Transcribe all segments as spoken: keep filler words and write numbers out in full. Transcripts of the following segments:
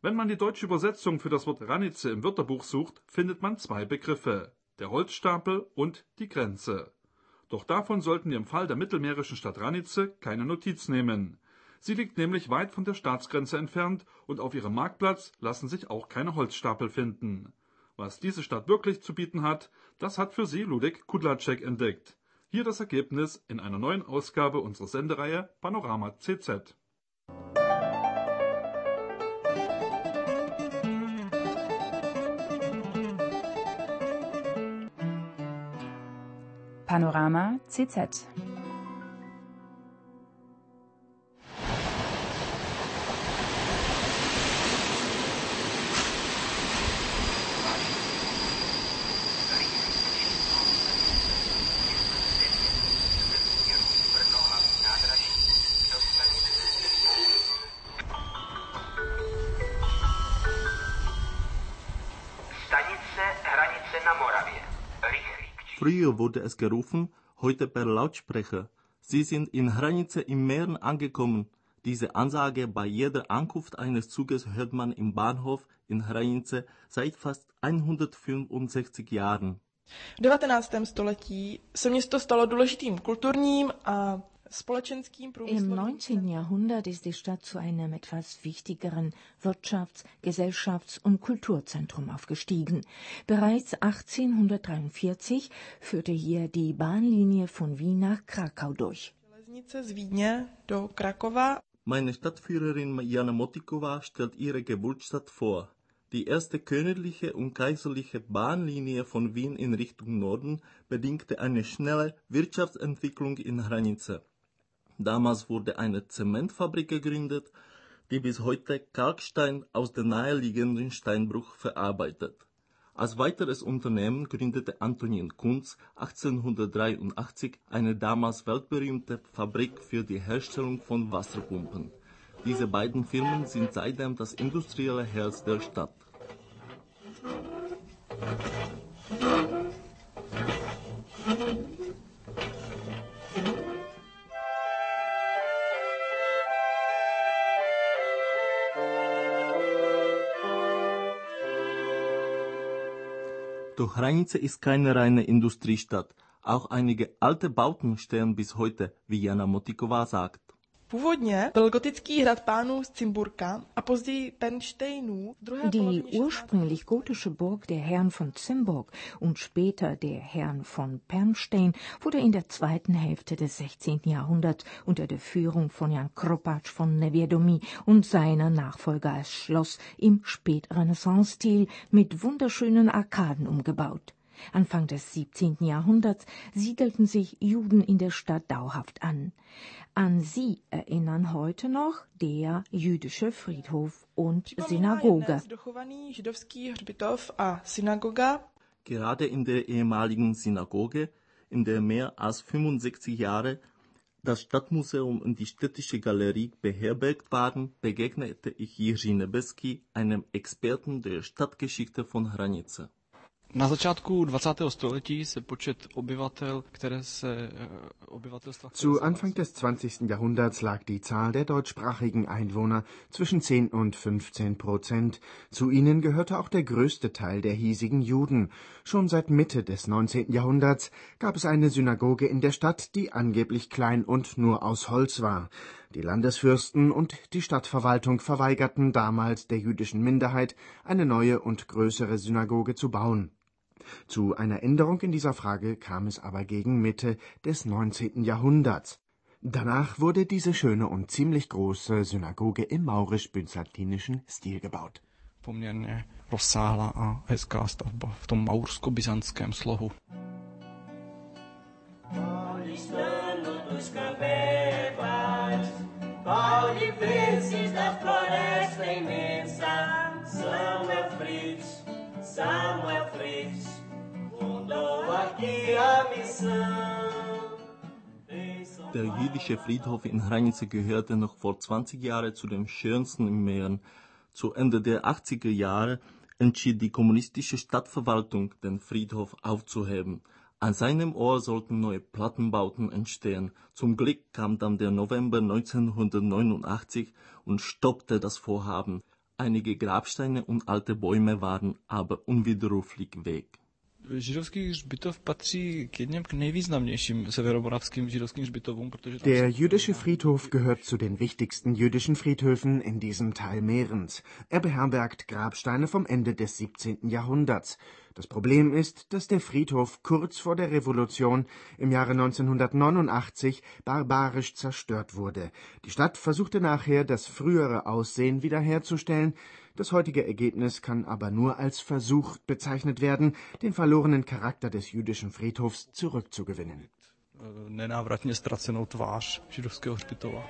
Wenn man die deutsche Übersetzung für das Wort Hranice im Wörterbuch sucht, findet man zwei Begriffe: der Holzstapel und die Grenze. Doch davon sollten wir im Fall der mittelmährischen Stadt Hranice keine Notiz nehmen. Sie liegt nämlich weit von der Staatsgrenze entfernt und auf ihrem Marktplatz lassen sich auch keine Holzstapel finden. Was diese Stadt wirklich zu bieten hat, das hat für Sie Ludek Kudlacek entdeckt. Hier das Ergebnis in einer neuen Ausgabe unserer Sendereihe Panorama C Z. Panorama C Z. Früher wurde es gerufen, heute per Lautsprecher. Sie sind in Hranice im Mähren angekommen. Diese Ansage bei jeder Ankunft eines Zuges hört man im Bahnhof in Hranice seit fast hundertfünfundsechzig Jahren. V devatenáctém století se město stalo důležitým kulturním a společenským průmyslovým. Im neunzehnten Jahrhundert ist die Stadt zu einem etwas wichtigeren Wirtschafts-, Gesellschafts- und Kulturzentrum aufgestiegen. Bereits achtzehnhundertdreiundvierzig führte hier die Bahnlinie von Wien nach Krakau durch. Železnice z Vídně do Krakova. Meine Stadtführerin Jana Motikova stellt ihre Geburtsstadt vor. Die erste königliche und kaiserliche Bahnlinie von Wien in Richtung Norden bedingte eine schnelle Wirtschaftsentwicklung in Hranice. Damals wurde eine Zementfabrik gegründet, die bis heute Kalkstein aus dem naheliegenden Steinbruch verarbeitet. Als weiteres Unternehmen gründete Antonin Kunz achtzehnhundertdreiundachtzig eine damals weltberühmte Fabrik für die Herstellung von Wasserpumpen. Diese beiden Firmen sind seitdem das industrielle Herz der Stadt. Doch Hranice ist keine reine Industriestadt. Auch einige alte Bauten stehen bis heute, wie Jana Motikova sagt. Původně byl gotický hrad pánů z Cimburka a později Pernštejnů. Die ursprünglich gotische Burg der Herren von Cimburg und später der Herren von Pernstein wurde in der zweiten Hälfte des sechzehnten Jahrhunderts unter der Führung von Jan Kropatsch von Nevědomí und seiner Nachfolger als Schloss im Spätrenaissance-Stil mit wunderschönen Arkaden umgebaut. Anfang des siebzehnten Jahrhunderts siedelten sich Juden in der Stadt dauerhaft an. An sie erinnern heute noch der jüdische Friedhof und Synagoge. Gerade in der ehemaligen Synagoge, in der mehr als fünfundsechzig Jahre das Stadtmuseum und die städtische Galerie beherbergt waren, begegnete ich Jiří Nebeský, einem Experten der Stadtgeschichte von Hranice. Na začátku dvacátého století se počet obyvatel, které se obyvatelstva... Zu Anfang des zwanzigsten Jahrhunderts lag die Zahl der deutschsprachigen Einwohner zwischen zehn und fünfzehn Prozent. Zu ihnen gehörte auch der größte Teil der hiesigen Juden. Schon seit Mitte des neunzehnten Jahrhunderts gab es eine Synagoge in der Stadt, die angeblich klein und nur aus Holz war. Die Landesfürsten und die Stadtverwaltung verweigerten damals der jüdischen Minderheit, eine neue und größere Synagoge zu bauen. Zu einer Änderung in dieser Frage kam es aber gegen Mitte des neunzehnten Jahrhunderts. Danach wurde diese schöne und ziemlich große Synagoge im maurisch-byzantinischen Stil gebaut. Poměrně rozsáhlá a hezká stavba v tom maursko-byzantském slohu. Samuel Fritz fundou aqui a missão. Der jüdische Friedhof in Hranice gehörte noch vor zwanzig Jahren zu den schönsten im Mähren. Zu Ende der achtziger Jahre entschied die kommunistische Stadtverwaltung, den Friedhof aufzuheben. An seinem Ort sollten neue Plattenbauten entstehen. Zum Glück kam dann der November neunzehnhundertneunundachtzig und stoppte das Vorhaben. Einige Grabsteine und alte Bäume waren aber unwiderruflich weg. Židovský hřbitov patří k jedním k nejvýznamnějším severomoravským židovským hřbitovům, protože tam Der jüdische Friedhof gehört zu den wichtigsten jüdischen Friedhöfen in diesem Teil Mährens. Er beherbergt Grabsteine vom Ende des siebzehnten Jahrhunderts. Das Problem ist, dass der Friedhof kurz vor der Revolution im Jahre neunzehnhundertneunundachtzig barbarisch zerstört wurde. Die Stadt versuchte nachher, das frühere Aussehen wiederherzustellen. Das heutige Ergebnis kann aber nur als Versuch bezeichnet werden, den verlorenen Charakter des jüdischen Friedhofs zurückzugewinnen. nenávratně ztracenou tvář židovského hřbitova.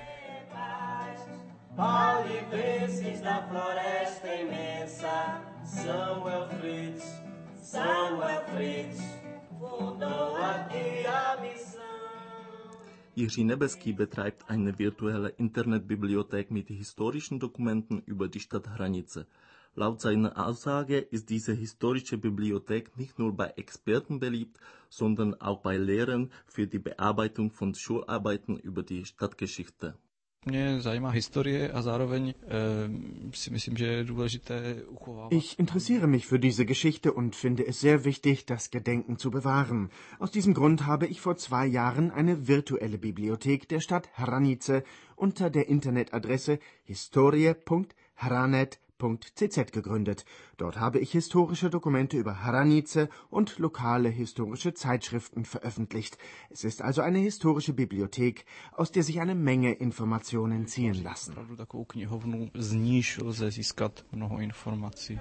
Pauliveses da floresta imensa, Samuel Fritz, Samuel Fritz, fundou aqui a missão. Jiří Nebeský betreibt eine virtuelle Internetbibliothek mit historischen Dokumenten über die Stadt Hranice. Laut seiner Aussage ist diese historische Bibliothek nicht nur bei Experten beliebt, sondern auch bei Lehrern für die Bearbeitung von Schularbeiten über die Stadtgeschichte. Mě zajímá historie a zároveň e, si myslím, že je důležité uchovávat. Ich interessiere mich für diese Geschichte und finde es sehr wichtig, das Gedenken zu bewahren. Aus diesem Grund habe ich vor zwei Jahren eine virtuelle Bibliothek der Stadt Hranice unter der Internetadresse historie punkt hranet punkt c z gegründet. Dort habe ich historische Dokumente über Hranice und lokale historische Zeitschriften veröffentlicht. Es ist also eine historische Bibliothek, aus der sich eine Menge Informationen ziehen lassen. Opravdu takovou knihovnu, z níž lze získat mnoho informací.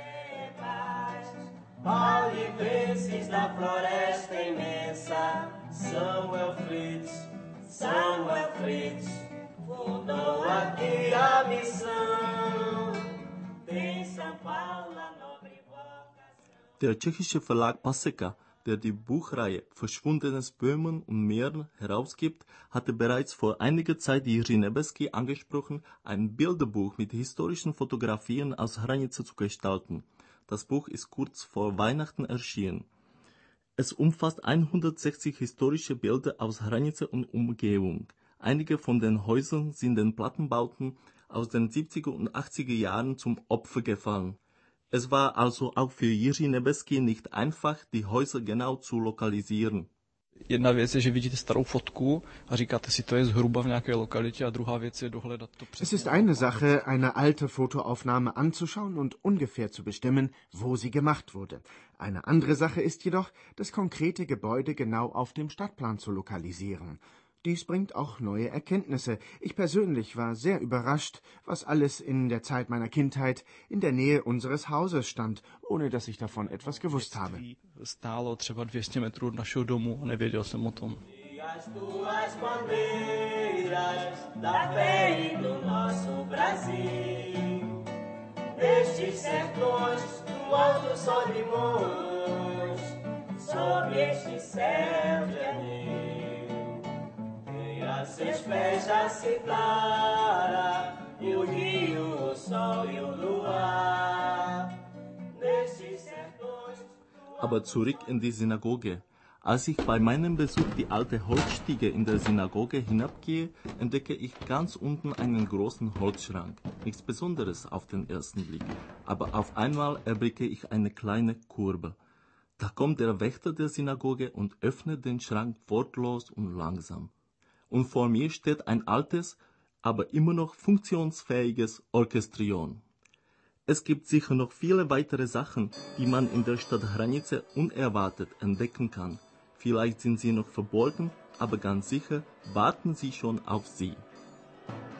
Pauliveses da floresta imensa, Samuel Fritz, Samuel Fritz, fundou aqui a missão. Der tschechische Verlag Paseka, der die Buchreihe Verschwundenes Böhmen und Mähren herausgibt, hatte bereits vor einiger Zeit Jiří Nebeský angesprochen, ein Bilderbuch mit historischen Fotografien aus Hranice zu gestalten. Das Buch ist kurz vor Weihnachten erschienen. Es umfasst hundertsechzig historische Bilder aus Hranice und Umgebung. Einige von den Häusern sind den Plattenbauten aus den siebziger und achtziger Jahren zum Opfer gefallen. Es war also auch für Jiří Nebeský nicht einfach, die Häuser genau zu lokalisieren. Jedna věc je, že vidíte starou fotku a říkáte si, to je zhruba v nějaké lokalitě, a druhá věc je dohledat to přesně. Es ist eine Sache, eine alte Fotoaufnahme anzuschauen und ungefähr zu bestimmen, wo sie gemacht wurde. Eine andere Sache ist jedoch, das konkrete Gebäude genau auf dem Stadtplan zu lokalisieren. Dies bringt auch neue Erkenntnisse. Ich persönlich war sehr überrascht, was alles in der Zeit meiner Kindheit in der Nähe unseres Hauses stand, ohne dass ich davon etwas gewusst habe. Stálo třeba dvě stě metrů od našeho domu a nevěděl jsem o tom. As tuas bandeiras da fé e do nosso Brasil, destes sertões do alto sol de Mons, sobre este céu de anil. Seus pés já se clara, e o rio, o sol e o luar. Aber zurück in die Synagoge. Als ich bei meinem Besuch die alte Holzstiege in der Synagoge hinabgehe, entdecke ich ganz unten einen großen Holzschrank. Nichts Besonderes auf den ersten Blick, aber auf einmal erblicke ich eine kleine Kurve. Da kommt der Wächter der Synagoge und öffnet den Schrank wortlos und langsam. Und vor mir steht ein altes, aber immer noch funktionsfähiges Orchestrion. Es gibt sicher noch viele weitere Sachen, die man in der Stadt Hranice unerwartet entdecken kann. Vielleicht sind sie noch verborgen, aber ganz sicher warten sie schon auf Sie.